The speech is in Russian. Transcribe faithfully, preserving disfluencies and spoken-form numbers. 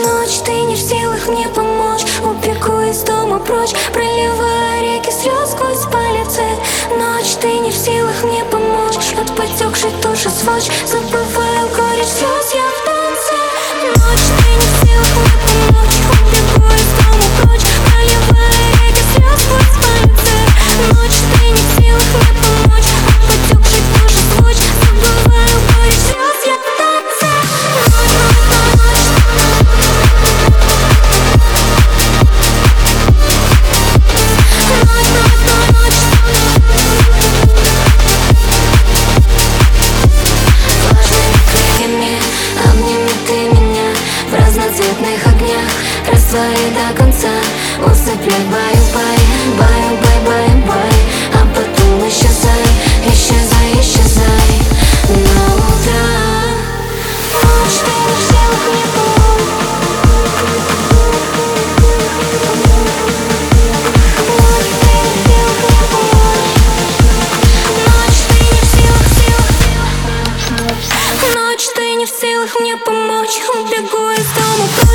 Ночь, ты не в силах мне помочь. Убегу из дома прочь, проливая реки слез сквозь пальцы. Ночь, ты не в силах мне помочь. От потекшей души сволочь, забываю горечь слез, я в танце. Ночь, ты не в силах мне помочь. Убегу из дома прочь, проливая реки слез сквозь пальцы. Ночь, ты не в силах мне помочь. От потекшей души сволочь, забываю горечь слез, я в танце. Разноцветных огнях, рассвои до конца. Усыпляй баю-бай, баю-бай-бай-бай. А потом исчезай, исчезай, исчезай на утро. Ночь, ты не в силах мне помочь. Ночь, ты не в силах мне помочь. Ночь, ты не в силах, силах. Ночь, ты не в силах мне помочь. Убегу из дома.